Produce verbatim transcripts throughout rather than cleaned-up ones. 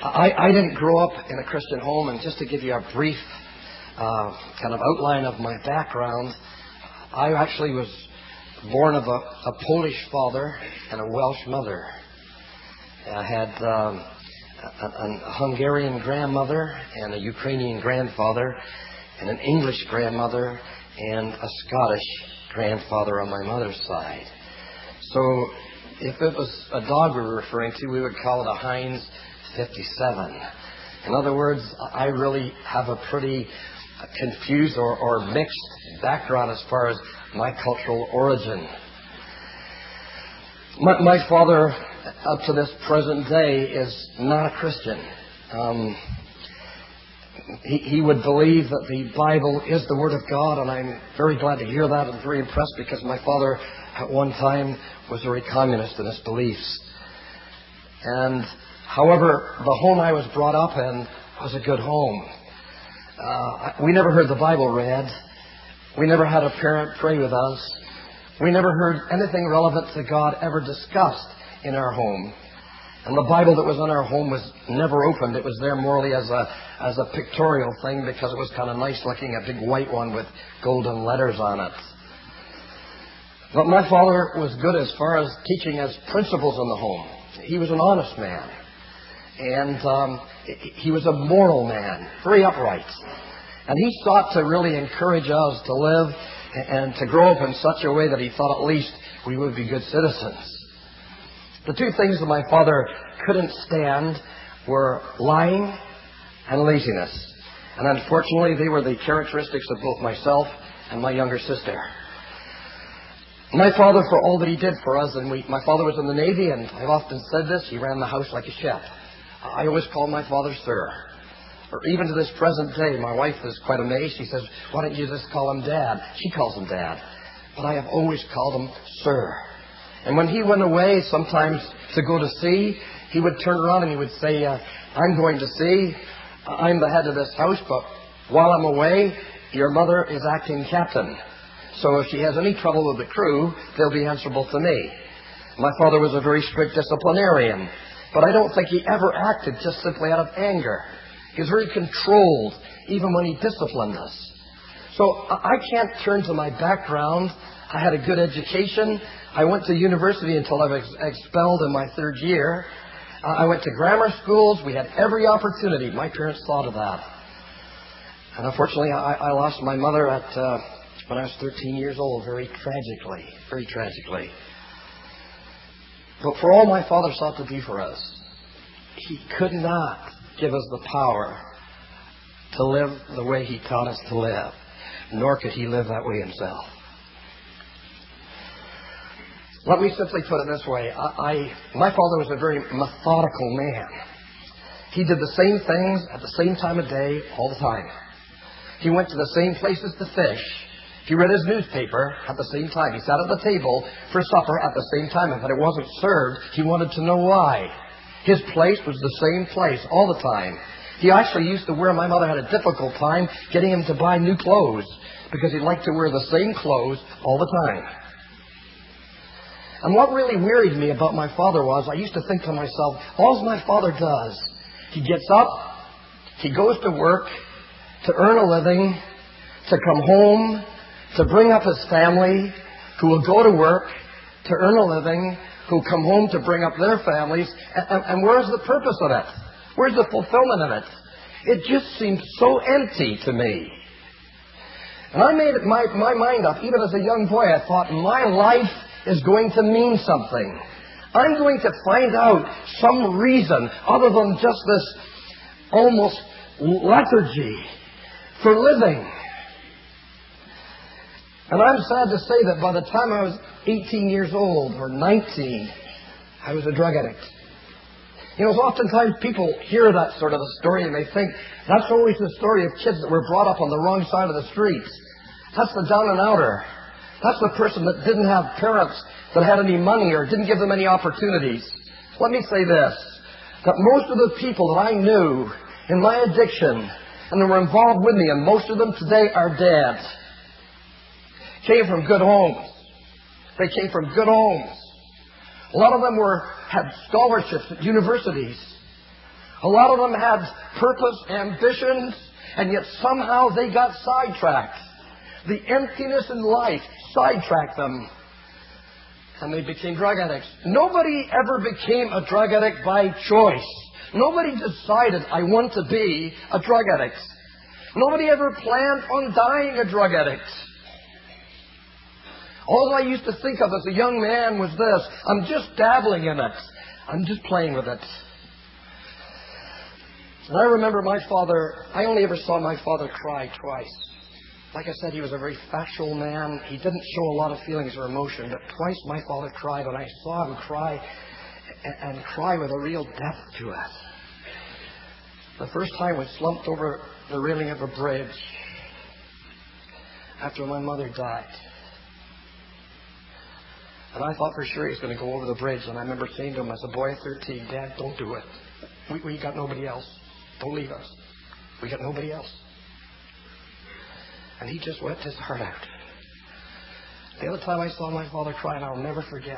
I, I didn't grow up in a Christian home, and just to give you a brief uh, kind of outline of my background, I actually was born of a, a Polish father and a Welsh mother. I had um, a, a Hungarian grandmother and a Ukrainian grandfather and an English grandmother and a Scottish grandfather on my mother's side. So if it was a dog we were referring to, we would call it a Heinz fifty-seven. In other words, I really have a pretty confused or, or mixed background as far as my cultural origin. My, my father, up to this present day, is not a Christian. Um, he, he would believe that the Bible is the Word of God, and I'm very glad to hear that. I'm very impressed because my father at one time was very communist in his beliefs. And however, the home I was brought up in was a good home. Uh, we never heard the Bible read. We never had a parent pray with us. We never heard anything relevant to God ever discussed in our home. And the Bible that was in our home was never opened. It was there morally as a as a pictorial thing because it was kind of nice looking, a big white one with golden letters on it. But my father was good as far as teaching us principles in the home. He was an honest man. And um, he was a moral man, very upright. And he sought to really encourage us to live and to grow up in such a way that he thought at least we would be good citizens. The two things that my father couldn't stand were lying and laziness. And unfortunately, they were the characteristics of both myself and my younger sister. My father, for all that he did for us, and we, my father was in the Navy, and I've often said this, he ran the house like a chef. I always called my father sir. Or even to this present day, my wife is quite amazed. She says, why don't you just call him Dad? She calls him Dad. But I have always called him sir. And when he went away, sometimes to go to sea, he would turn around and he would say, uh, I'm going to sea. I'm the head of this house, but while I'm away, your mother is acting captain. So if she has any trouble with the crew, they'll be answerable to me. My father was a very strict disciplinarian. But I don't think he ever acted just simply out of anger. He was very controlled, even when he disciplined us. So I can't turn to my background. I had a good education. I went to university until I was expelled in my third year. I went to grammar schools. We had every opportunity. My parents thought of that. And unfortunately, I, I lost my mother at uh, when I was thirteen years old, very tragically, very tragically. But for all my father sought to do for us, he could not give us the power to live the way he taught us to live, nor could he live that way himself. Let me simply put it this way. I, I, my father was a very methodical man. He did the same things at the same time of day all the time. He went to the same places to fish. He read his newspaper at the same time. He sat at the table for supper at the same time. And if it wasn't served, he wanted to know why. His place was the same place all the time. He actually used to wear, my mother had a difficult time getting him to buy new clothes because he liked to wear the same clothes all the time. And what really worried me about my father was, I used to think to myself, all my father does, he gets up, he goes to work to earn a living, to come home, to bring up his family, who will go to work to earn a living, who come home to bring up their families. And, and, and where's the purpose of it? Where's the fulfillment of it? It just seemed so empty to me. And I made my, my mind up, even as a young boy, I thought, my life is going to mean something. I'm going to find out some reason other than just this almost lethargy for living. And I'm sad to say that by the time I was eighteen years old or nineteen, I was a drug addict. You know, oftentimes people hear that sort of a story and they think that's always the story of kids that were brought up on the wrong side of the streets. That's the down and outer. That's the person that didn't have parents that had any money or didn't give them any opportunities. Let me say this, that most of the people that I knew in my addiction and that were involved with me, and most of them today are dead, came from good homes. They came from good homes. A lot of them were had scholarships at universities. A lot of them had purpose, ambitions, and yet somehow they got sidetracked. The emptiness in life sidetracked them, and they became drug addicts. Nobody ever became a drug addict by choice. Nobody decided, I want to be a drug addict. Nobody ever planned on dying a drug addict. All I used to think of as a young man was this: I'm just dabbling in it. I'm just playing with it. And I remember my father, I only ever saw my father cry twice. Like I said, he was a very factual man. He didn't show a lot of feelings or emotion, but twice my father cried, and I saw him cry and, and cry with a real depth to it. The first time we slumped over the railing of a bridge after my mother died. And I thought for sure he was going to go over the bridge. And I remember saying to him as a boy at thirteen, Dad, don't do it. We, we got nobody else. Don't leave us. We got nobody else. And he just wept his heart out. The other time I saw my father cry, and I'll never forget,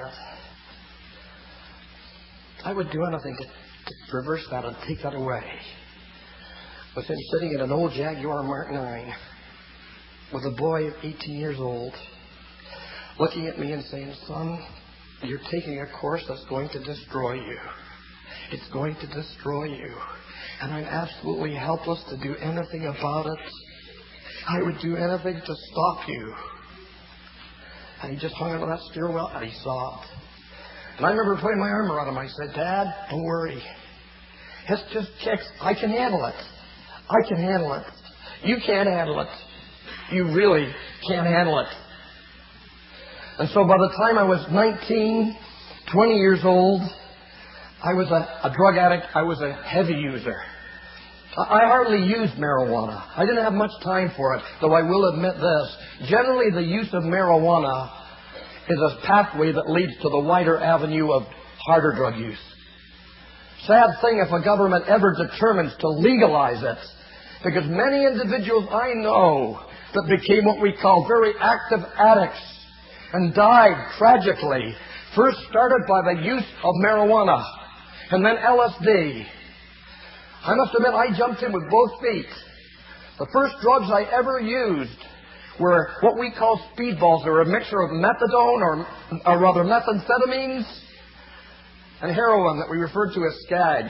I would do anything to, to reverse that and take that away. Was him sitting in an old Jaguar Mark nine with a boy eighteen years old, looking at me and saying, son, you're taking a course that's going to destroy you. It's going to destroy you. And I'm absolutely helpless to do anything about it. I would do anything to stop you. And he just hung onto that steering wheel and he sobbed. And I remember putting my arm around him. I said, Dad, don't worry. It's just kicks. I can handle it. I can handle it. You can't handle it. You really can't handle it. And so by the time I was nineteen, twenty years old, I was a, a drug addict. I was a heavy user. I hardly used marijuana. I didn't have much time for it, though I will admit this. Generally, the use of marijuana is a pathway that leads to the wider avenue of harder drug use. Sad thing if a government ever determines to legalize it, because many individuals I know that became what we call very active addicts and died tragically, first started by the use of marijuana and then L S D. I must admit, I jumped in with both feet. The first drugs I ever used were what we call speedballs. They were a mixture of methadone, or, or rather methamphetamines, and heroin that we referred to as skag.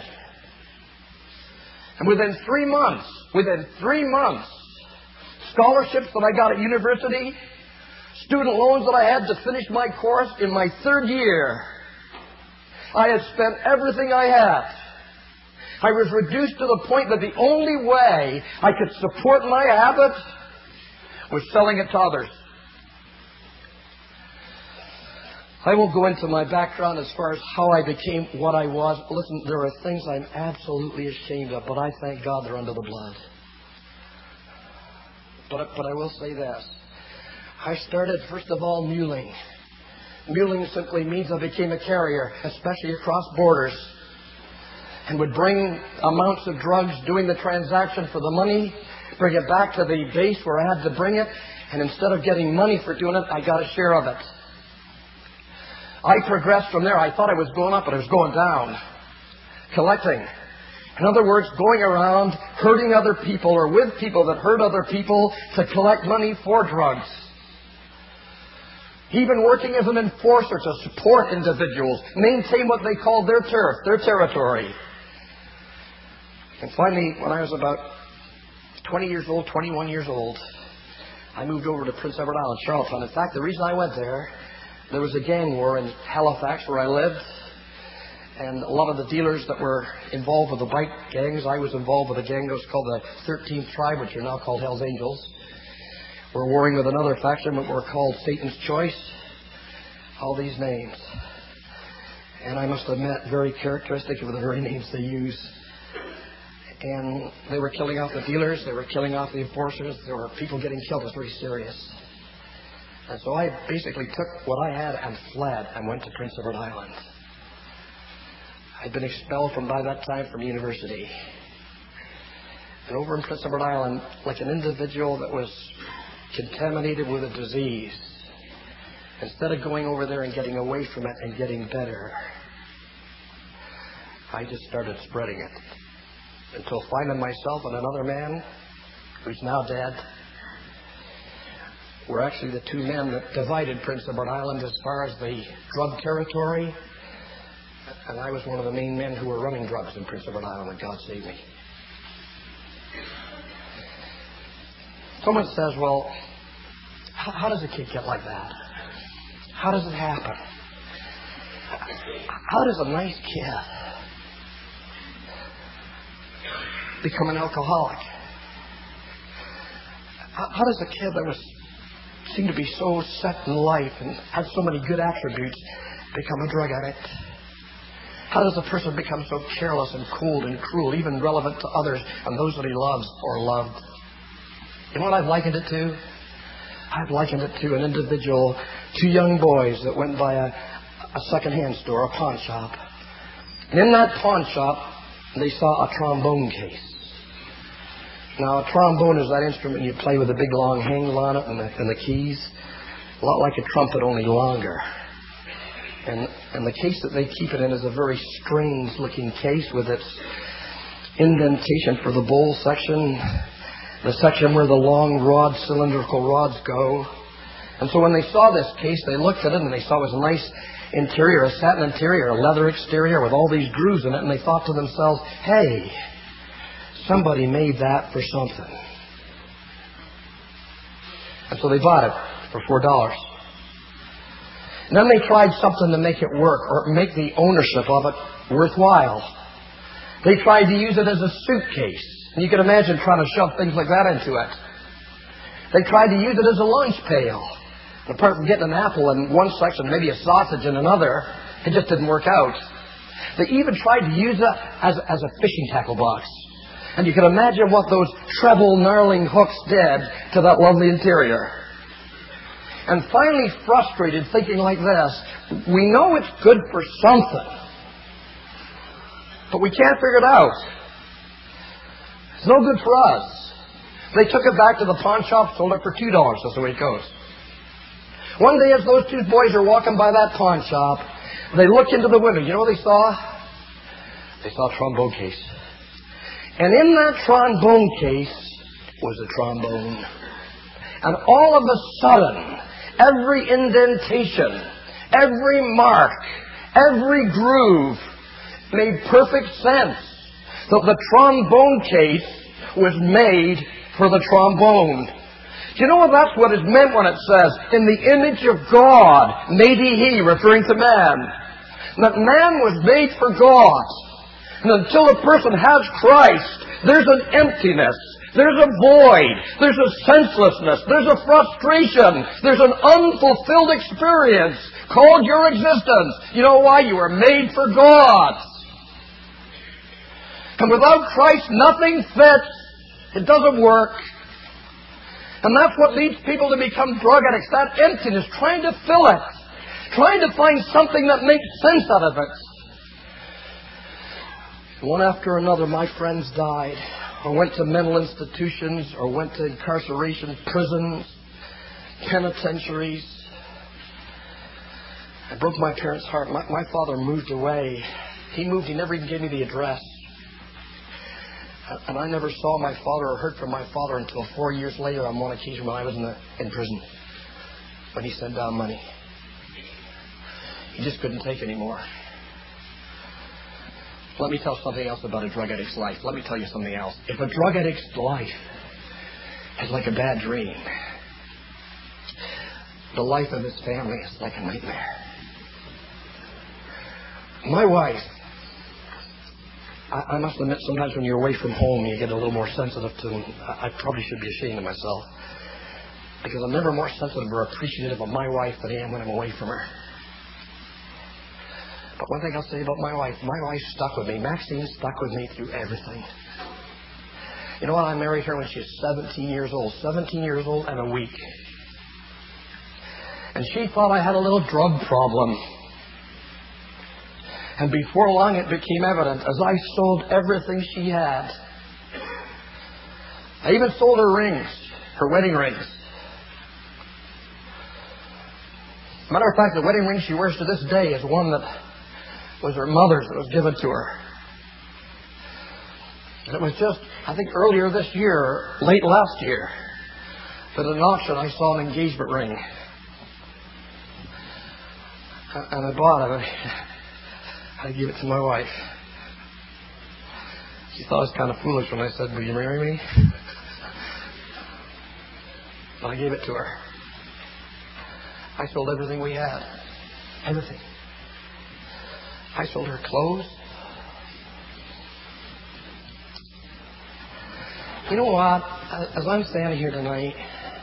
And within three months, within three months, scholarships that I got at university, student loans that I had to finish my course in my third year, I had spent everything I had. I was reduced to the point that the only way I could support my habit was selling it to others. I won't go into my background as far as how I became what I was. Listen, there are things I'm absolutely ashamed of, but I thank God they're under the blood. But, but I will say this. I started, first of all, muling. Muling simply means I became a carrier, especially across borders, and would bring amounts of drugs, doing the transaction for the money, bring it back to the base where I had to bring it, and instead of getting money for doing it, I got a share of it. I progressed from there. I thought I was going up, but I was going down. Collecting. In other words, going around hurting other people or with people that hurt other people to collect money for drugs. Even working as an enforcer to support individuals, maintain what they called their turf, their territory. And finally, when I was about twenty years old, twenty-one years old, I moved over to Prince Edward Island, Charlottetown. In fact, the reason I went there, there was a gang war in Halifax where I lived. And a lot of the dealers that were involved with the bike gangs, I was involved with a gang that was called the thirteenth Tribe, which are now called Hells Angels. We're warring with another faction that were called Satan's Choice. All these names. And I must admit, very characteristic of the very names they use. And they were killing off the dealers. They were killing off the enforcers. There were people getting killed. It was very serious. And so I basically took what I had and fled and went to Prince Edward Island. I'd been expelled from by that time from university. And over in Prince Edward Island, like an individual that was contaminated with a disease, instead of going over there and getting away from it and getting better, I just started spreading it. until finding myself and another man who's now dead. We're actually the two men that divided Prince Edward Island as far as the drug territory. And I was one of the main men who were running drugs in Prince Edward Island when God saved me. Someone says, well, how, how does a kid get like that? How does it happen? How does a nice kid become an alcoholic? How, how does a kid that was seemed to be so set in life and had so many good attributes become a drug addict? How does a person become so careless and cold and cruel, even relevant to others and those that he loves or loved? You know what I've likened it to? I've likened it to an individual, two young boys that went by a, a second-hand store, a pawn shop. And in that pawn shop, they saw a trombone case. Now, a trombone is that instrument you play with a big long handle on it and the, and the keys. A lot like a trumpet, only longer. And, and the case that they keep it in is a very strange-looking case with its indentation for the bowl section, the section where the long rod, cylindrical rods go. And so when they saw this case, they looked at it and they saw it was a nice interior, a satin interior, a leather exterior with all these grooves in it, and they thought to themselves, hey, somebody made that for something. And so they bought it for four dollars. And then they tried something to make it work or make the ownership of it worthwhile. They tried to use it as a suitcase. And you can imagine trying to shove things like that into it. They tried to use it as a lunch pail. And apart from getting an apple in one section, maybe a sausage in another, it just didn't work out. They even tried to use it as, as a fishing tackle box. And you can imagine what those treble knarling hooks did to that lovely interior. And finally frustrated, thinking like this, we know it's good for something, but we can't figure it out. It's no good for us. They took it back to the pawn shop, sold it for two dollars. That's the way it goes. One day as those two boys are walking by that pawn shop, they looked into the window. You know what they saw? They saw a trombone case. And in that trombone case was a trombone. And all of a sudden, every indentation, every mark, every groove made perfect sense. So the trombone case was made for the trombone. Do you know what that's what is meant when it says, in the image of God made he he, referring to man. That man was made for God. And until a person has Christ, there's an emptiness. There's a void. There's a senselessness. There's a frustration. There's an unfulfilled experience called your existence. You know why? You were made for God. And without Christ, nothing fits. It doesn't work. And that's what leads people to become drug addicts. That emptiness, trying to fill it. Trying to find something that makes sense out of it. One after another, my friends died, or went to mental institutions, or went to incarceration, prisons, penitentiaries. I broke my parents' heart. My, my father moved away. He moved, he never even gave me the address. And I never saw my father or heard from my father until four years later on one occasion when I was in, the, in prison, when he sent down money. He just couldn't take anymore. Let me tell something else about a drug addict's life. Let me tell you something else. If a drug addict's life is like a bad dream, the life of his family is like a nightmare. My wife, I, I must admit, sometimes when you're away from home, you get a little more sensitive to them. I, I probably should be ashamed of myself, because I'm never more sensitive or appreciative of my wife than I am when I'm away from her. But one thing I'll say about my wife, my wife stuck with me. Maxine stuck with me through everything. You know what? I married her when she was seventeen years old. seventeen years old and a week. And she thought I had a little drug problem. And before long it became evident as I sold everything she had. I even sold her rings, her wedding rings. Matter of fact, the wedding ring she wears to this day is one that was her mother's that was given to her. It was just, I think, earlier this year, late last year, that at an auction I saw an engagement ring. And I bought it. I gave it to my wife. She thought I was kind of foolish when I said, "Will you marry me?" But I gave it to her. I sold everything we had. Everything. I sold her clothes. You know what? As I'm standing here tonight,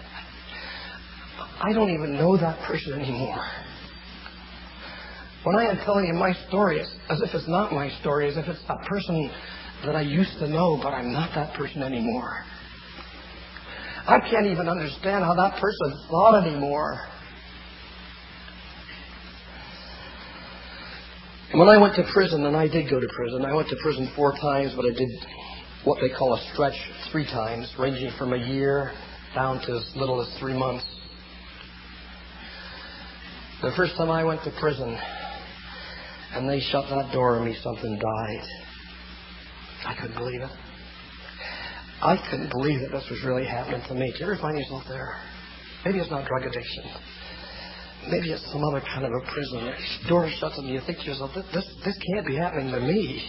I don't even know that person anymore. When I am telling you my story, it's as if it's not my story, as if it's a person that I used to know, but I'm not that person anymore. I can't even understand how that person thought anymore. And when I went to prison, and I did go to prison, I went to prison four times, but I did what they call a stretch three times, ranging from a year down to as little as three months. The first time I went to prison, and they shut that door on me, something died. I couldn't believe it. I couldn't believe that this was really happening to me. Do you ever find yourself there? Maybe it's not drug addiction. Maybe it's some other kind of a prison. The door shuts on you. You think to yourself, this, this, this can't be happening to me.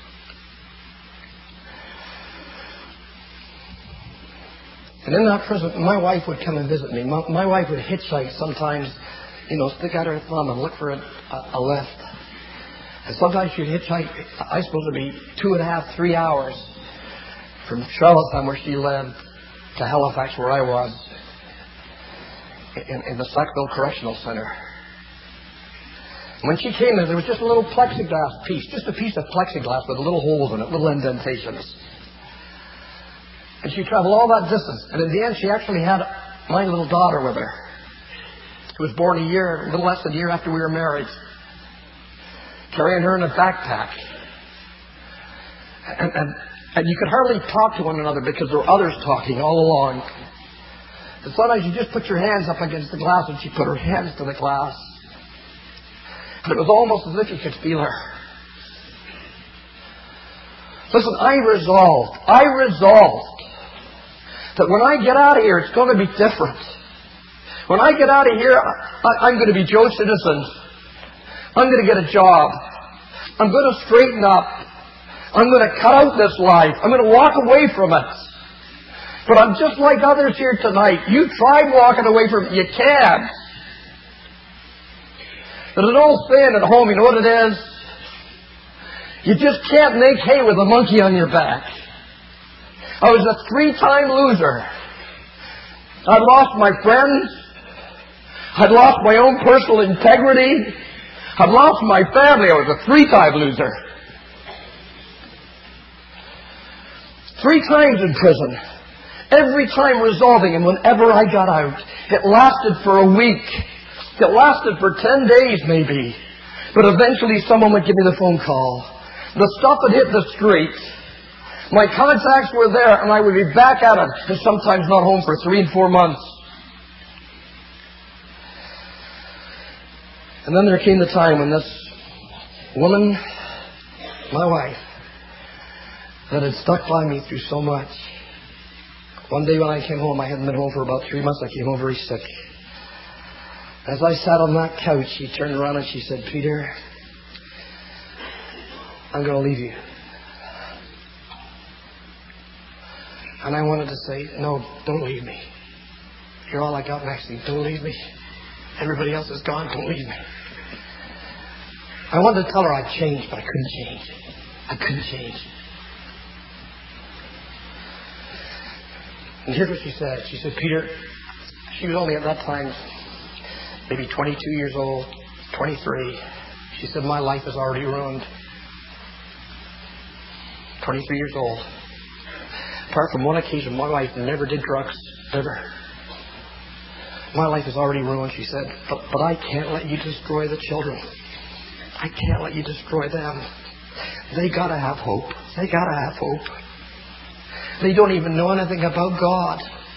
And in that prison, my wife would come and visit me. My, my wife would hitchhike sometimes, you know, stick out her thumb and look for a, a, a lift. And sometimes she'd hitchhike, I suppose it'd be two and a half, three hours from Charlottetown, where she lived, to Halifax, where I was, in, in the Sackville Correctional Center. When she came there, there was just a little plexiglass piece, just a piece of plexiglass with little holes in it, little indentations. And she traveled all that distance. And in the end, she actually had my little daughter with her, who was born a year, a little less than a year after we were married, carrying her in a backpack. And, and, and you could hardly talk to one another because there were others talking all along. And sometimes you just put your hands up against the glass, and she put her hands to the glass. And it was almost as if you could feel her. Listen, I resolved, I resolved that when I get out of here, it's going to be different. When I get out of here, I, I'm going to be Joe Citizen. I'm going to get a job. I'm going to straighten up. I'm going to cut out this life. I'm going to walk away from it. But I'm just like others here tonight. You tried walking away from it. You can't. There's an old saying at home, you know what it is? You just can't make hay with a monkey on your back. I was a three-time loser. I'd lost my friends. I'd lost my own personal integrity. I'd lost my family. I was a three-time loser. Three times in prison. Every time resolving, and whenever I got out, it lasted for a week. It lasted for ten days maybe. But eventually someone would give me the phone call. The stuff had hit the street. My contacts were there, and I would be back at it, and sometimes not home for three and four months. And then there came the time when this woman, my wife, that had stuck by me through so much. One day when I came home, I hadn't been home for about three months. I came home very sick. As I sat on that couch, she turned around and she said, "Peter, I'm going to leave you." And I wanted to say, "No, don't leave me. You're all I got next to you. Don't leave me. Everybody else is gone. Don't leave me." I wanted to tell her I'd changed, but I couldn't change. I couldn't change. And here's what she said. She said, "Peter," she was only at that time maybe twenty-two years old, twenty-three. She said, "My life is already ruined." twenty-three years old. Apart from one occasion, my wife never did drugs, ever. My life is already ruined, she said, but, but I can't let you destroy the children. I can't let you destroy them. They gotta have hope. They gotta have hope. They don't even know anything about God.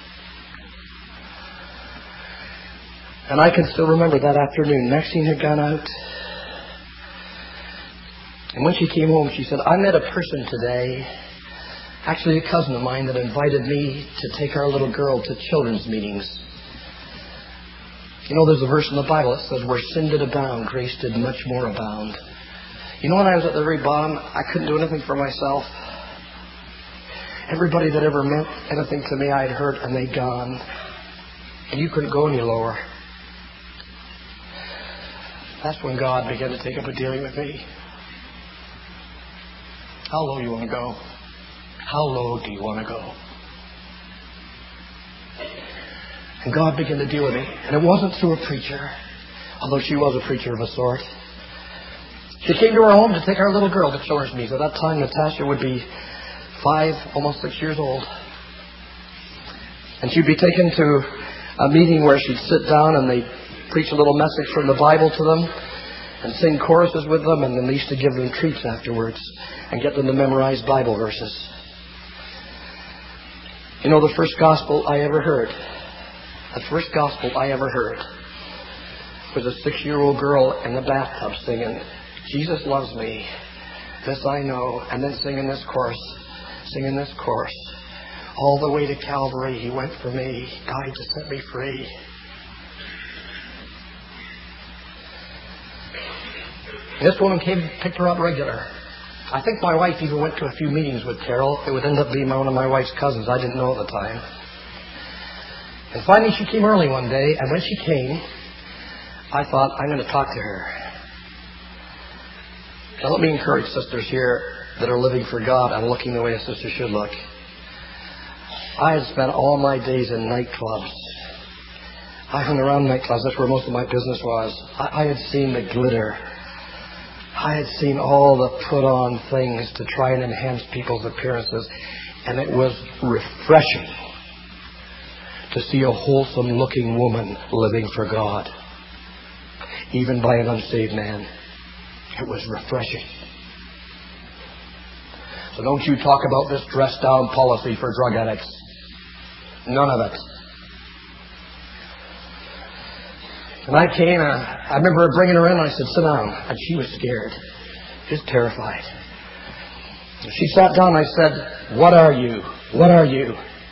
And I can still remember that afternoon. Maxine had gone out. And when she came home, she said, "I met a person today Actually, a cousin of mine that invited me to take our little girl to children's meetings. You know, there's a verse in the Bible that says, where sin did abound, grace did much more abound. You know, when I was at the very bottom, I couldn't do anything for myself. Everybody that ever meant anything to me, I'd hurt, and they'd gone. And you couldn't go any lower. That's when God began to take up a dealing with me. How low do you want to go? How low do you want to go? And God began to deal with me. And it wasn't through a preacher, although she was a preacher of a sort. She came to our home to take our little girl to children's meetings. At that time, Natasha would be five, almost six years old. And she'd be taken to a meeting where she'd sit down and they'd preach a little message from the Bible to them and sing choruses with them, and then they used to give them treats afterwards and get them to memorize Bible verses. You know, the first gospel I ever heard, the first gospel I ever heard was a six-year-old girl in the bathtub singing, Jesus loves me, this I know, and then singing this chorus, singing this chorus. All the way to Calvary, He went for me, died to set me free. This woman came, picked her up regular. I think my wife even went to a few meetings with Carol. It would end up being one of my wife's cousins. I didn't know at the time. And finally she came early one day, and when she came, I thought, I'm going to talk to her. Now let me encourage sisters here that are living for God and looking the way a sister should look. I had spent all my days in nightclubs. I hung around nightclubs. That's where most of my business was. I, I had seen the glitter. I had seen all the put-on things to try and enhance people's appearances. And it was refreshing to see a wholesome-looking woman living for God, even by an unsaved man. It was refreshing. So don't you talk about this dress-down policy for drug addicts. None of it. And I came, and I remember bringing her in, and I said, sit down. And she was scared, just terrified. She sat down, and I said, what are you? What are you?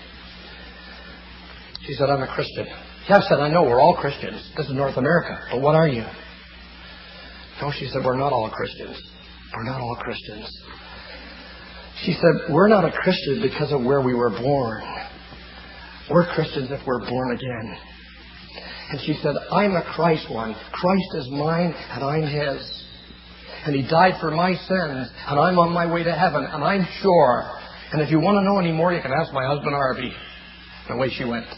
She said, I'm a Christian. Yeah, I said, I know, we're all Christians. This is North America, but what are you? No, she said, we're not all Christians. We're not all Christians. She said, we're not a Christian because of where we were born. We're Christians if we're born again. And she said, I'm a Christ one. Christ is mine and I'm His. And He died for my sins and I'm on my way to heaven and I'm sure. And if you want to know any more, you can ask my husband Harvey. And away she went.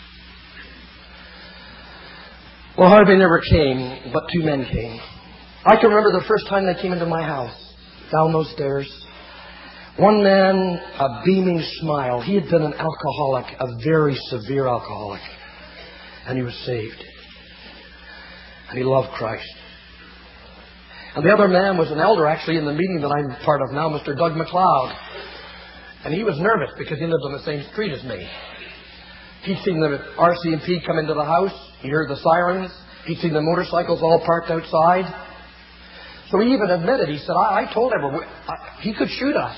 Well, Harvey never came, but two men came. I can remember the first time they came into my house, down those stairs. One man, a beaming smile. He had been an alcoholic, a very severe alcoholic. And he was saved. And he loved Christ. And the other man was an elder, actually, in the meeting that I'm part of now, Mister Doug McLeod. And he was nervous because he lived on the same street as me. He'd seen the R C M P come into the house. He heard the sirens. He'd seen the motorcycles all parked outside. So he even admitted, he said, I, I told Edward, I, he could shoot us.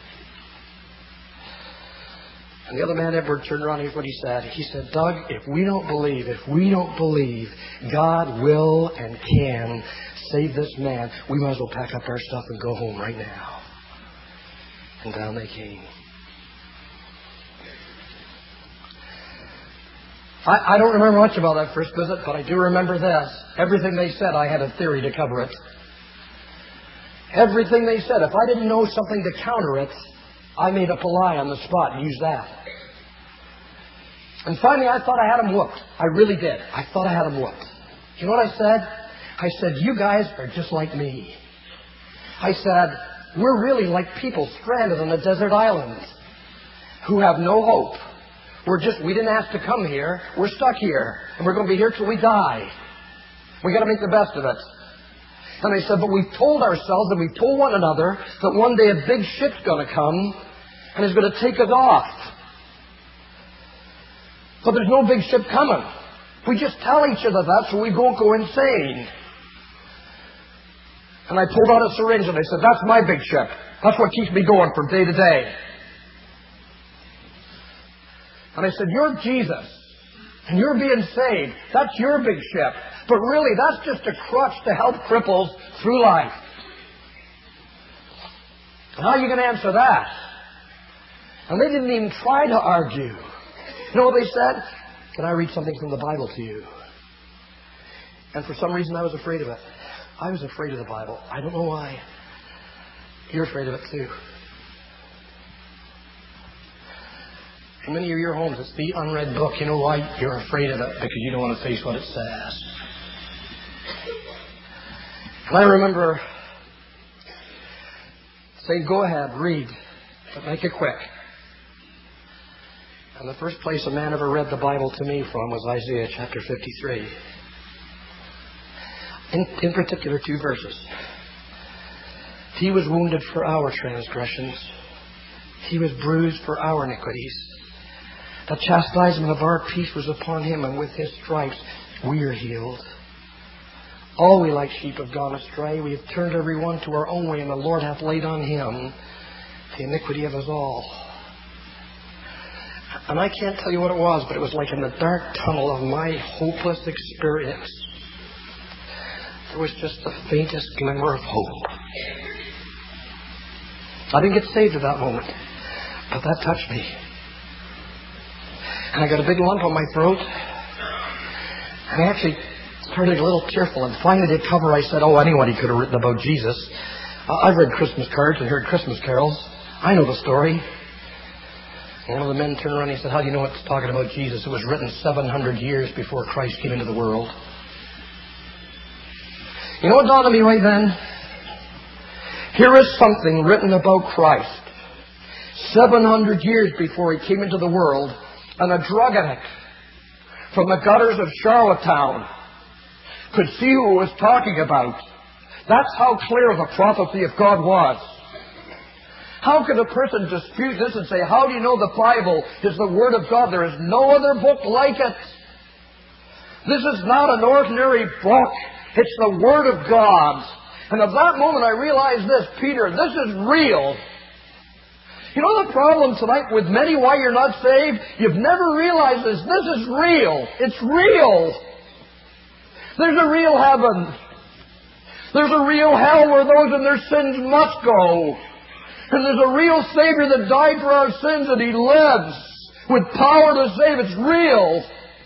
And the other man, Edward, turned around, here's what he said. He said, Doug, if we don't believe, if we don't believe God will and can save this man, we might as well pack up our stuff and go home right now. And down they came. I, I don't remember much about that first visit, but I do remember this. Everything they said, I had a theory to cover it. Everything they said, if I didn't know something to counter it, I made up a lie on the spot and used that. And finally, I thought I had them whooped. I really did. I thought I had them whooped. You know what I said? I said, you guys are just like me. I said, we're really like people stranded on a desert island who have no hope. We're just, we didn't ask to come here. We're stuck here. And we're going to be here till we die. We got to make the best of it. And I said, but we've told ourselves and we've told one another that one day a big ship's going to come and it's going to take us off. But there's no big ship coming. We just tell each other that so we don't go insane. And I pulled out a syringe and I said, that's my big ship. That's what keeps me going from day to day. And I said, you're Jesus. And you're being saved. That's your big ship. But really, that's just a crutch to help cripples through life. How are you going to answer that? And they didn't even try to argue. You know what they said? Can I read something from the Bible to you? And for some reason I was afraid of it. I was afraid of the Bible. I don't know why. You're afraid of it too. In many of your homes, it's the unread book. You know why you're afraid of it? Because you don't want to face what it says. And I remember saying, go ahead, read, but make it quick. And the first place a man ever read the Bible to me from was Isaiah chapter fifty-three. In, in particular, two verses. He was wounded for our transgressions. He was bruised for our iniquities. The chastisement of our peace was upon him, and with his stripes we are healed. All we like sheep have gone astray. We have turned every one to our own way, and the Lord hath laid on him the iniquity of us all. And I can't tell you what it was, but it was like in the dark tunnel of my hopeless experience, there was just the faintest glimmer of hope. I didn't get saved at that moment, but that touched me. And I got a big lump on my throat, and I actually started a little tearful, and finally to cover, I said, oh, anybody could have written about Jesus. Uh, I've read Christmas cards and heard Christmas carols. I know the story. And one of the men turned around and he said, how do you know it's talking about Jesus? It was written seven hundred years before Christ came into the world. You know what dawned on me right then? Here is something written about Christ seven hundred years before he came into the world, and a drug addict from the gutters of Charlottetown could see who it was talking about. That's how clear the prophecy of God was. How could a person dispute this and say, how do you know the Bible is the Word of God? There is no other book like it. This is not an ordinary book. It's the Word of God. And at that moment I realized this, Peter, this is real. You know the problem tonight with many why you're not saved? You've never realized this. This is real. It's real. There's a real heaven. There's a real hell where those in their sins must go. And there's a real Savior that died for our sins, and He lives with power to save. It's real.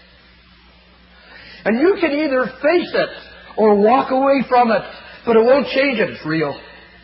And you can either face it or walk away from it, but it won't change it. It's real.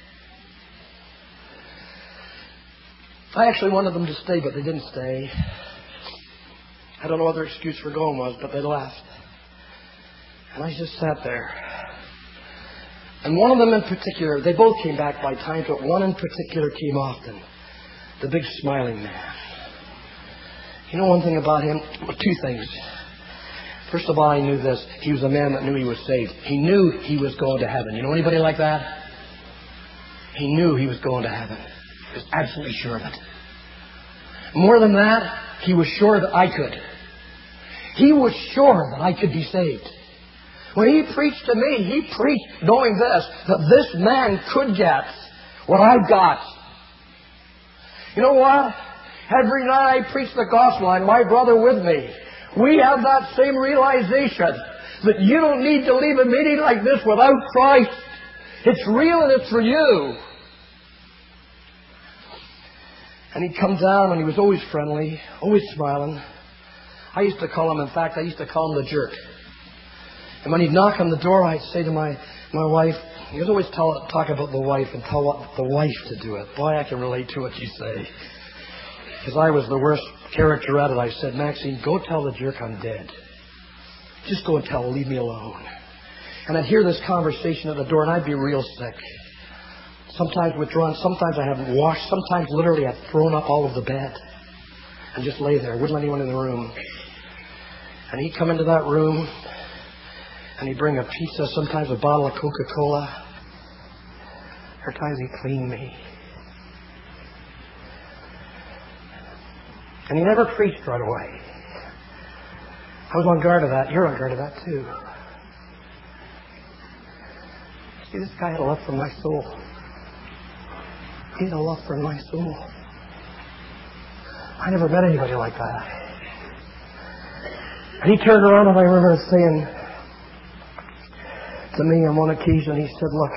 I actually wanted them to stay, but they didn't stay. I don't know what their excuse for going was, but they left. And I just sat there. And one of them in particular, they both came back by times, but one in particular came often. The big smiling man. You know one thing about him? Well, two things. First of all, I knew this. He was a man that knew he was saved. He knew he was going to heaven. You know anybody like that? He knew he was going to heaven. He was absolutely sure of it. More than that, he was sure that I could. He was sure that I could be saved. When he preached to me, he preached knowing this, that this man could get what I've got. You know what? Every night I preach the gospel, and my brother with me, we have that same realization that you don't need to leave a meeting like this without Christ. It's real and it's for you. And he'd come down and he was always friendly, always smiling. I used to call him, in fact, I used to call him the jerk. And when he'd knock on the door, I'd say to my, my wife, he was always tell, talk about the wife and tell what, the wife to do it. Boy, I can relate to what you say. Because I was the worst character at it. I said, Maxine, go tell the jerk I'm dead. Just go and tell him, leave me alone. And I'd hear this conversation at the door and I'd be real sick. Sometimes withdrawn, sometimes I haven't washed, sometimes literally I've thrown up all over the bed and just lay there, wouldn't let anyone in the room. And he'd come into that room and he'd bring a pizza, sometimes a bottle of Coca-Cola. There are times he'd clean me. And he never preached right away. I was on guard of that. You're on guard of that too. See, this guy had a love for my soul. He had a love for my soul. I never met anybody like that. And he turned around, and I remember saying to me on one occasion, he said, look,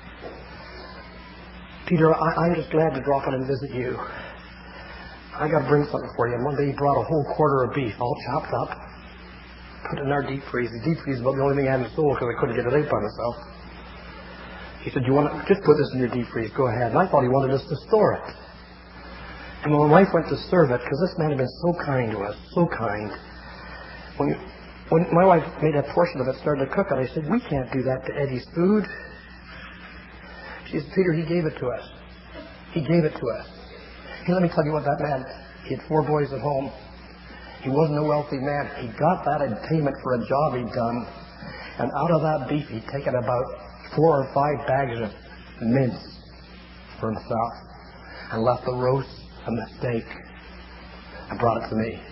Peter, I, I'm just glad to drop in and visit you. I got to bring something for you. And one day he brought a whole quarter of beef, all chopped up, put it in our deep freeze. The deep freeze is about the only thing I had in the store because I couldn't get it out by myself. He said, you want to just put this in your deep freeze, go ahead. And I thought he wanted us to store it. And when my wife went to serve it, because this man had been so kind to us, so kind, when, when my wife made a portion of it, started to cook it, I said, we can't do that to Eddie's food. She said, Peter, he gave it to us. He gave it to us. Hey, let me tell you what that meant. He had four boys at home. He wasn't a wealthy man. He got that in payment for a job he'd done. And out of that beef, he'd taken about four or five bags of mince for himself and left the roast and the steak and brought it to me.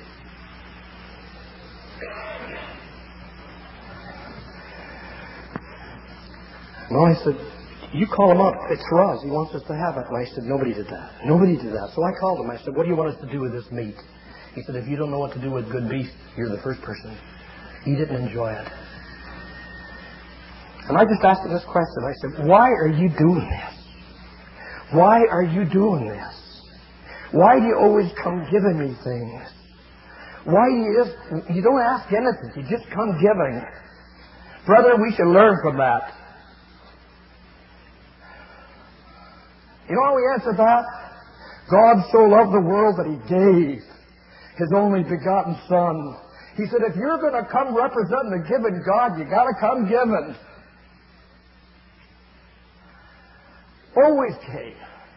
No, I said, you call him up. It's for us. He wants us to have it. And I said, nobody did that. Nobody did that. So I called him. I said, what do you want us to do with this meat? He said, if you don't know what to do with good beef, you're the first person. He didn't enjoy it. And I just asked him this question. I said, why are you doing this? Why are you doing this? Why do you always come giving me things? Why do you just, you don't ask anything. You just come giving. Brother, we should learn from that. You know how we answer that? God so loved the world that He gave His only begotten Son. He said, if you're going to come representing the giving God, you got to come giving. Always came.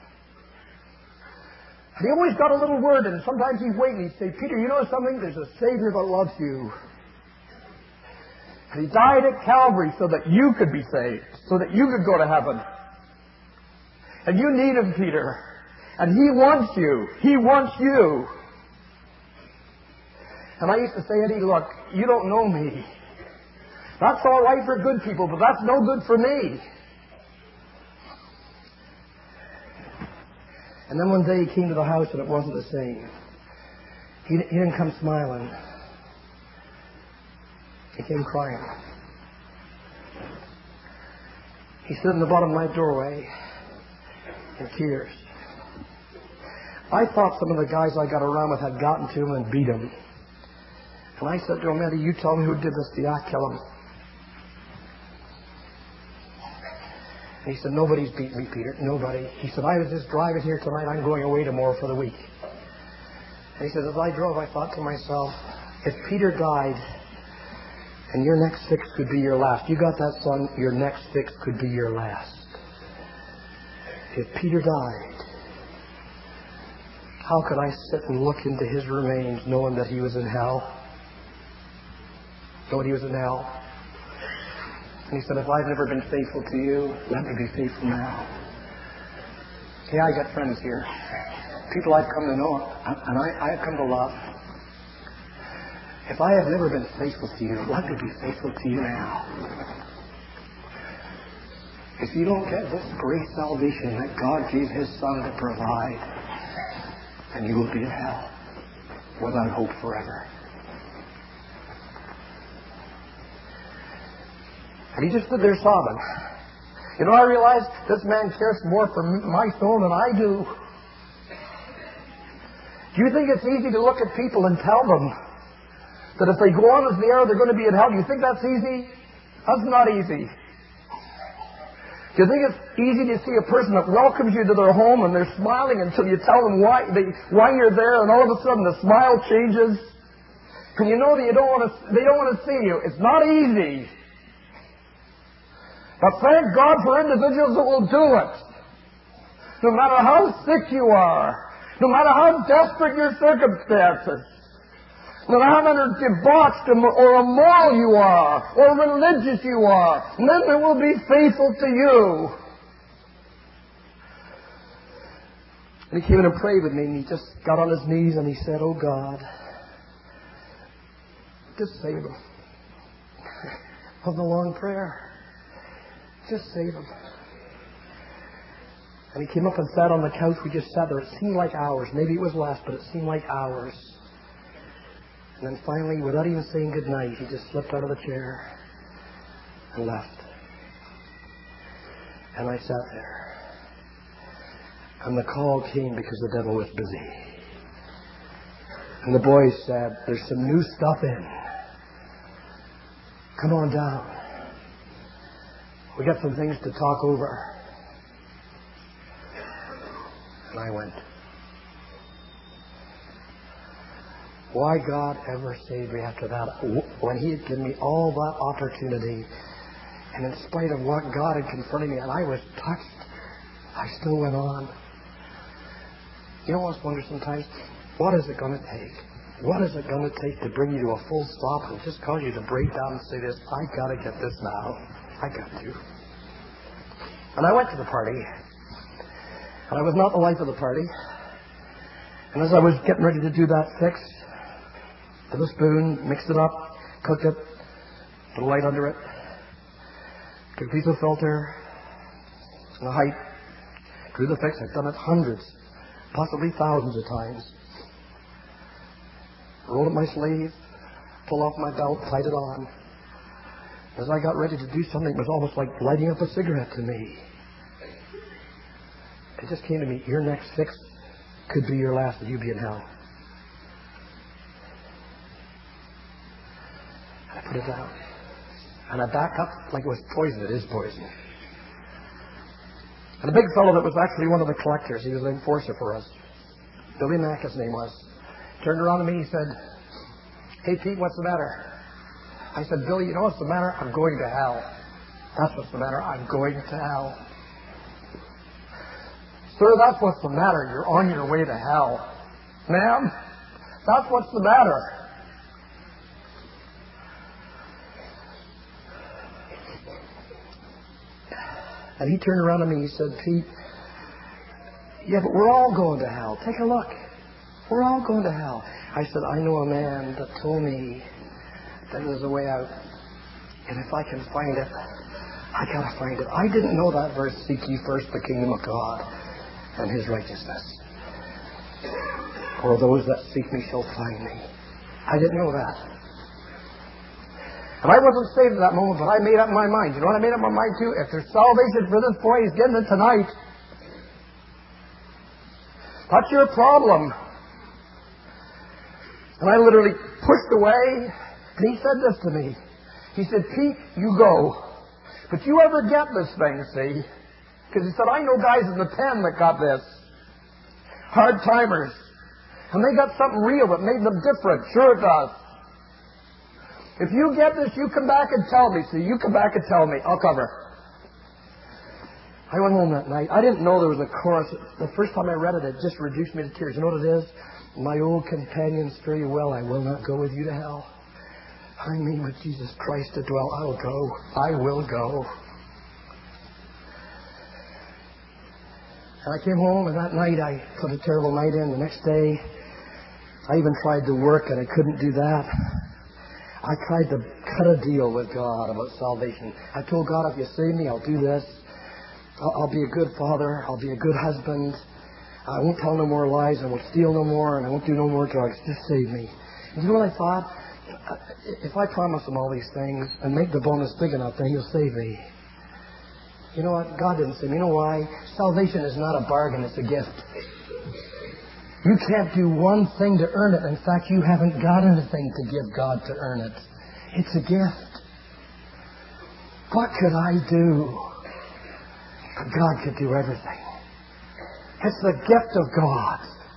And He always got a little word, and sometimes He'd wait and He'd say, Peter, you know something? There's a Savior that loves you. And He died at Calvary so that you could be saved, so that you could go to heaven. And you need Him, Peter. And He wants you. He wants you. And I used to say, Eddie, look, you don't know me. That's all right for good people, but that's no good for me. And then one day he came to the house and it wasn't the same. He, he didn't come smiling. He came crying. He stood in the bottom of my doorway in tears. I thought some of the guys I got around with had gotten to him and beat him. And I said to him, Eddie, you tell me who did this to you, I'll kill him. And he said, nobody's beat me, Peter. Nobody. He said, I was just driving here tonight. I'm going away tomorrow for the week. And he said, as I drove, I thought to myself, if Peter died and your next fix could be your last, you got that, son, your next fix could be your last. If Peter died, how could I sit and look into his remains knowing that he was in hell? Knowing he was in hell? And he said, if I've never been faithful to you, let me be faithful now. Yeah, I got friends here. People I've come to know and I, I've come to love. If I have never been faithful to you, let me be faithful to you now. If you don't get this great salvation that God gave His Son to provide, then you will be in hell without hope forever. And he just stood there sobbing. You know, I realized this man cares more for my soul than I do. Do you think it's easy to look at people and tell them that if they go on as they are, they're going to be in hell? Do you think that's easy? That's not easy. Do you think it's easy to see a person that welcomes you to their home and they're smiling until you tell them why they, why you're there, and all of a sudden the smile changes, and you know that you don't want to, they don't want to see you? It's not easy. But thank God for individuals that will do it. No matter how sick you are, no matter how desperate your circumstances, no matter how debauched or immoral you are, or religious you are, then they will be faithful to you. And he came in and prayed with me, and he just got on his knees and he said, oh God, just save him. Of the long prayer. Just save him. And he came up and sat on the couch. We just sat there. It seemed like hours. Maybe it was less, but it seemed like hours. And then finally, without even saying goodnight, he just slipped out of the chair and left. And I sat there. And the call came because the devil was busy. And the boys said, there's some new stuff in. Come on down. We got some things to talk over. And I went. Why God ever saved me after that, when He had given me all that opportunity, and in spite of what God had confronted me, and I was touched, I still went on. You know, I always wonder sometimes, what is it going to take? What is it going to take to bring you to a full stop and just cause you to break down and say this, I got to get this now. I got to. And I went to the party, and I was not the life of the party. And as I was getting ready to do that fix, with a spoon, mixed it up, cooked it, put a light under it, took a piece of filter, and a height, drew the fix. I've done it hundreds, possibly thousands of times. Rolled up my sleeve, pulled off my belt, tied it on. As I got ready to do something, it was almost like lighting up a cigarette to me. It just came to me, your next fix could be your last, and you'd be in hell. I put it down. And I backed up like it was poison. It is poison. And a big fellow that was actually one of the collectors, he was an enforcer for us. Billy Mack, his name was. Turned around to me, he said, hey Pete, what's the matter? I said, Billy, you know what's the matter? I'm going to hell. That's what's the matter. I'm going to hell. Sir, that's what's the matter. You're on your way to hell. Ma'am, that's what's the matter. And he turned around to me, he said, Pete, yeah, but we're all going to hell. Take a look. We're all going to hell. I said, I know a man that told me that there's a way out. And if I can find it, I gotta find it. I didn't know that verse, seek ye first the kingdom of God and His righteousness. For those that seek me shall find me. I didn't know that. And I wasn't saved at that moment, but I made up my mind. You know what I made up my mind to? If there's salvation for this boy, he's getting it tonight. That's your problem. And I literally pushed away, and he said this to me. He said, Pete, you go. But you ever get this thing, see? Because he said, I know guys in the pen that got this. Hard timers. And they got something real that made them different. Sure it does. If you get this, you come back and tell me. See, you come back and tell me. I'll cover. I went home that night. I didn't know there was a chorus. The first time I read it, it just reduced me to tears. You know what it is? My old companions fare you well. I will not go with you to hell. I mean with Jesus Christ to dwell. I'll go. I will go. And I came home, and that night I put a terrible night in. The next day, I even tried to work, and I couldn't do that. I tried to cut a deal with God about salvation. I told God, if you save me, I'll do this. I'll, I'll be a good father. I'll be a good husband. I won't tell no more lies. I won't steal no more, and I won't do no more drugs. Just save me. And you know what I thought? If I promise Him all these things and make the bonus big enough, then He'll save me. You know what? God didn't save me. You know why? Salvation is not a bargain. It's a gift. You can't do one thing to earn it. In fact, you haven't got anything to give God to earn it. It's a gift. What could I do? But God could do everything. It's the gift of God.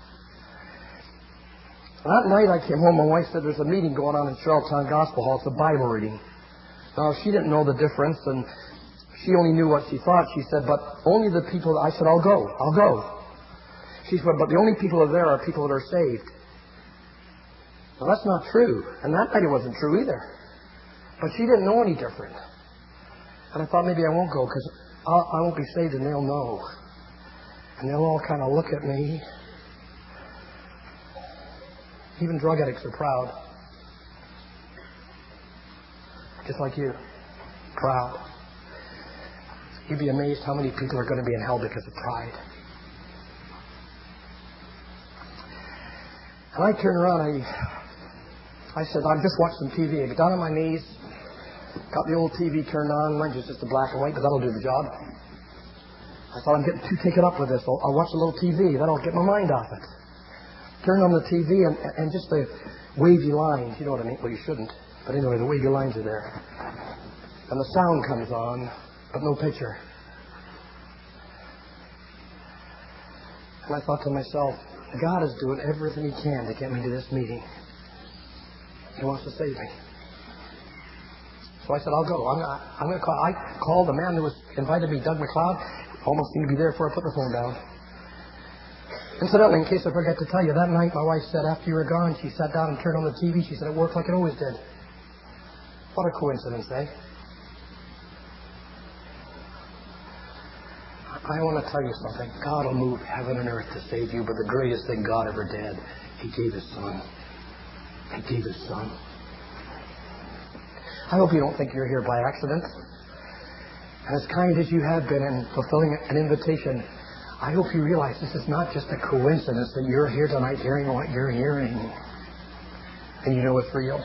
That night I came home, my wife said there's a meeting going on in Charlottetown Gospel Hall. It's a Bible reading. Now, she didn't know the difference, and she only knew what she thought. She said, but only the people... I said, I'll go. I'll go. She said, but the only people that are there are people that are saved. Now, that's not true. And that night it wasn't true either. But she didn't know any different. And I thought maybe I won't go because I won't be saved and they'll know. And they'll all kind of look at me. Even drug addicts are proud. Just like you. Proud. You'd be amazed how many people are going to be in hell because of pride. And I turned around, I I said, I'm just watching T V. I got down on my knees, got the old T V turned on. Mine's just a black and white, but that'll do the job. I thought, I'm getting too taken up with this. I'll, I'll watch a little T V. That'll get my mind off it. Turned on the T V, and, and just the wavy lines. You know what I mean? Well, you shouldn't. But anyway, the wavy lines are there. And the sound comes on, but no picture. And I thought to myself, God is doing everything He can to get me to this meeting. He wants to save me. So I said, I'll go. I'm, I'm going to call. I called the man who was invited me, Doug McLeod. Almost seemed to be there before I put the phone down. Incidentally, in case I forget to tell you, that night my wife said after you were gone, she sat down and turned on the T V. She said it worked like it always did. What a coincidence, eh? I want to tell you something. God will move heaven and earth to save you, but the greatest thing God ever did, He gave His Son. He gave His Son. I hope you don't think you're here by accident. And as kind as you have been in fulfilling an invitation, I hope you realize this is not just a coincidence that you're here tonight hearing what you're hearing. And you know it's real.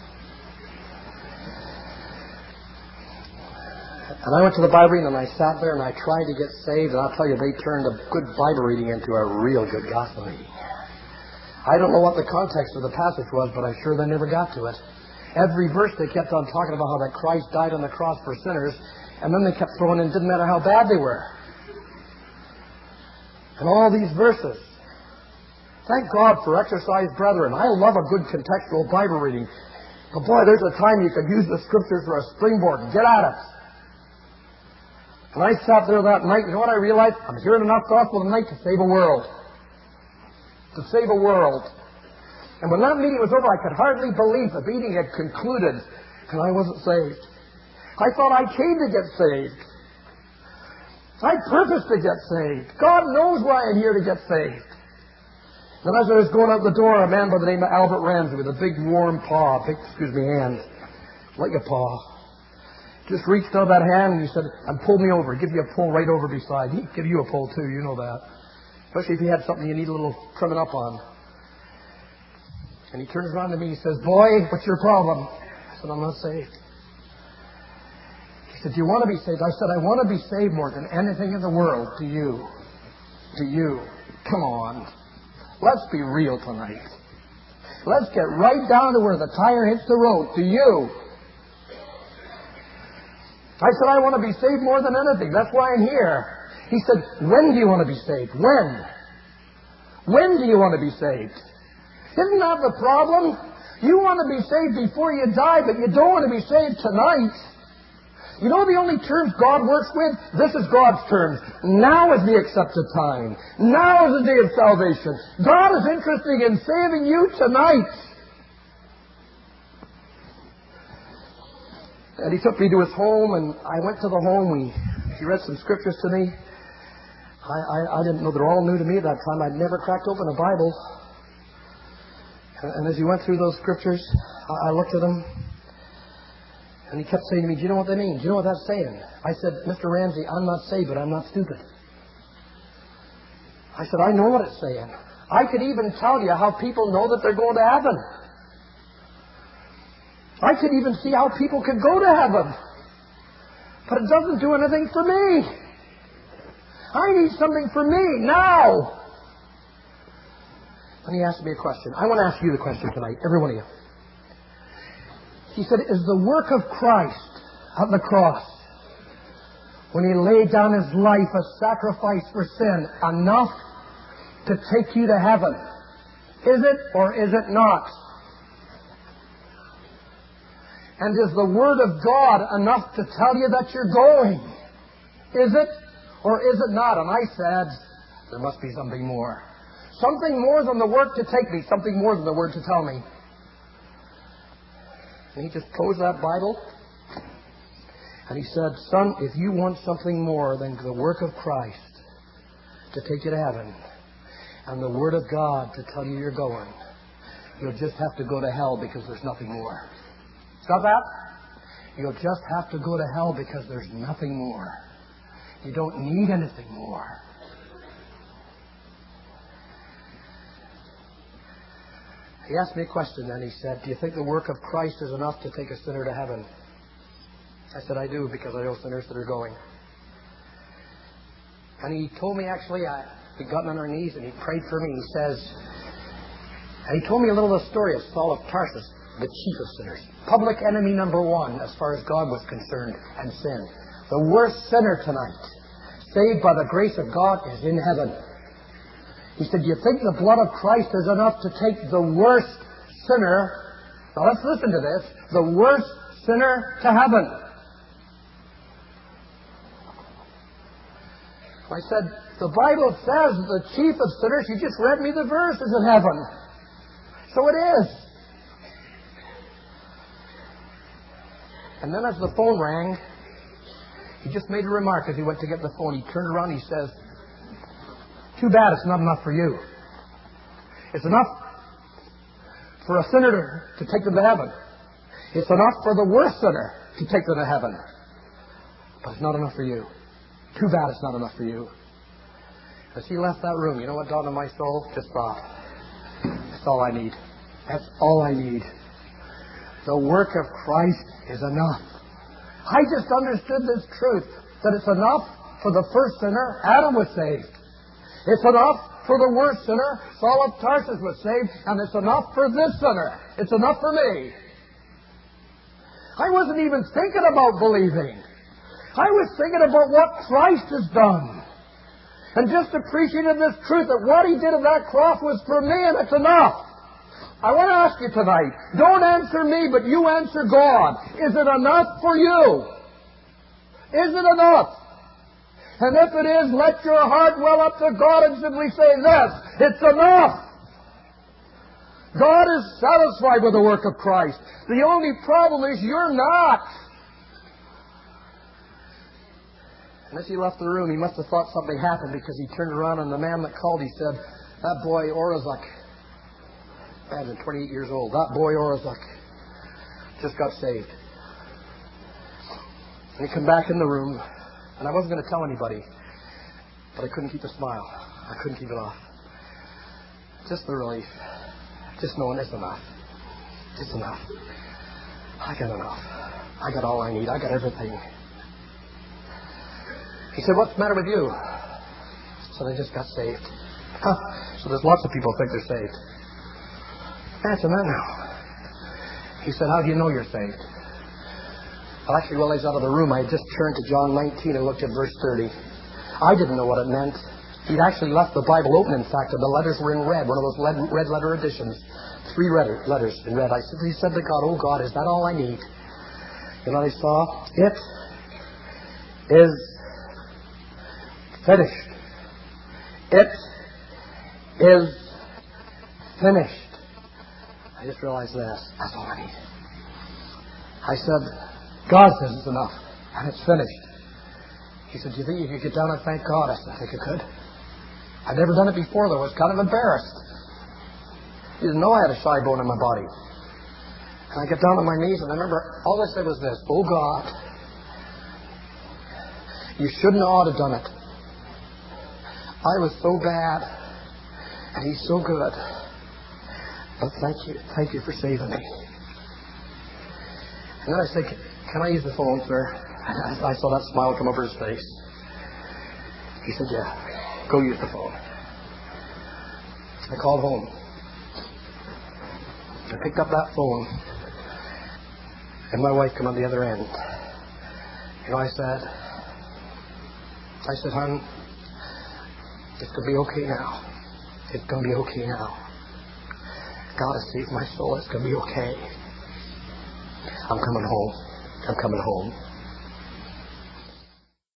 And I went to the Bible reading and I sat there and I tried to get saved, and I'll tell you, they turned a good Bible reading into a real good gospel reading. I don't know what the context of the passage was, but I'm sure they never got to it. Every verse they kept on talking about how that Christ died on the cross for sinners, and then they kept throwing in, didn't matter how bad they were. And all these verses. Thank God for exercised brethren. I love a good contextual Bible reading. But boy, there's a time you could use the Scriptures for a springboard. Get at it. And I sat there that night, you know what I realized? I'm hearing enough gospel tonight to save a world. To save a world. And when that meeting was over, I could hardly believe the meeting had concluded, and I wasn't saved. I thought I came to get saved. I purposed to get saved. God knows why I'm here to get saved. And as I was going out the door, a man by the name of Albert Ramsey with a big warm paw, big, excuse me, hand, like a paw, just reached out that hand and he said, and pull me over. Give you a pull right over beside. He'd give you a pull too, you know that. Especially if you had something you need a little trimming up on. And he turns around to me and he says, boy, what's your problem? I said, I'm not saved. He said, do you want to be saved? I said, I want to be saved more than anything in the world. Do you? Do you? Come on. Let's be real tonight. Let's get right down to where the tire hits the road. Do you? I said, I want to be saved more than anything. That's why I'm here. He said, when do you want to be saved? When? When do you want to be saved? Isn't that the problem? You want to be saved before you die, but you don't want to be saved tonight. You know the only terms God works with? This is God's terms. Now is the accepted time. Now is the day of salvation. God is interested in saving you tonight. And he took me to his home, and I went to the home. We, he read some scriptures to me. I, I, I didn't know they're all new to me at that time. I'd never cracked open a Bible. And, and as he went through those scriptures, I, I looked at them. And he kept saying to me, do you know what they mean? Do you know what that's saying? I said, Mister Ramsey, I'm not saved, but I'm not stupid. I said, I know what it's saying. I could even tell you how people know that they're going to heaven. I could even see how people could go to heaven. But it doesn't do anything for me. I need something for me now. And he asked me a question. I want to ask you the question tonight, every one of you. He said, is the work of Christ at the cross, when he laid down his life as sacrifice for sin, enough to take you to heaven? Is it or is it not? And is the Word of God enough to tell you that you're going? Is it or is it not? And I said, there must be something more. Something more than the Word to take me. Something more than the Word to tell me. And he just closed that Bible. And he said, son, if you want something more than the work of Christ to take you to heaven, and the Word of God to tell you you're going, you'll just have to go to hell because there's nothing more. Got that? You'll just have to go to hell because there's nothing more. You don't need anything more. He asked me a question then. He said, do you think the work of Christ is enough to take a sinner to heaven? I said, I do, because I know sinners that are going. And he told me, actually, I, he'd gotten on our knees and he prayed for me. He says, and he told me a little of the story of Saul of Tarsus, the chief of sinners. Public enemy number one as far as God was concerned and sin. The worst sinner tonight, saved by the grace of God, is in heaven. He said, do you think the blood of Christ is enough to take the worst sinner, now let's listen to this, the worst sinner to heaven? I said, the Bible says the chief of sinners, you just read me the verse, is in heaven. So it is. And then as the phone rang, he just made a remark as he went to get the phone. He turned around and he says, too bad it's not enough for you. It's enough for a sinner to, to take them to heaven. It's enough for the worst sinner to take them to heaven. But it's not enough for you. Too bad it's not enough for you. As he left that room, you know what dawned on my soul? Just thought, that's all I need. That's all I need. The work of Christ is enough. I just understood this truth, that it's enough for the first sinner, Adam was saved. It's enough for the worst sinner, Saul of Tarsus was saved, and it's enough for this sinner. It's enough for me. I wasn't even thinking about believing. I was thinking about what Christ has done. And just appreciating this truth that what He did at that cross was for me, and it's enough. I want to ask you tonight, don't answer me, but you answer God. Is it enough for you? Is it enough? And if it is, let your heart well up to God and simply say this, it's enough. God is satisfied with the work of Christ. The only problem is you're not. And as he left the room, he must have thought something happened, because he turned around and the man that called, he said, that boy Orazak, imagine, twenty-eight years old, that boy Orazak just got saved. And he came back in the room, and I wasn't going to tell anybody, but I couldn't keep a smile. I couldn't keep it off. Just the relief. Just knowing it's enough. It's enough. I got enough. I got all I need. I got everything. He said, what's the matter with you? So they just got saved. Huh. So there's lots of people who think they're saved. Answer that now. He said, how do you know you're saved? Well, actually, while I was out of the room, I had just turned to John nineteen and looked at verse thirty. I didn't know what it meant. He'd actually left the Bible open, in fact, and the letters were in red, one of those red letter editions. Three letters in red. I said, he said to God, oh God, is that all I need? You know what I saw? It is finished. It is finished. I just realized this. That's all I need. I said, God says it's enough, and it's finished. He said, do you think you could get down and thank God? I said, I think I could. I'd never done it before, though. I was kind of embarrassed. He didn't know I had a shy bone in my body. And I got down on my knees, and I remember all I said was this, oh God, you shouldn't ought have done it. I was so bad, and He's so good. But thank you, thank you for saving me. And then I said, can I use the phone, sir? And I saw that smile come over his face. He said, yeah, go use the phone. I called home. I picked up that phone, and my wife came on the other end. You know, I said, I said, hon, it's going to be okay now. It's going to be okay now. God has saved my soul. It's going to be okay. I'm coming home. I'm coming home.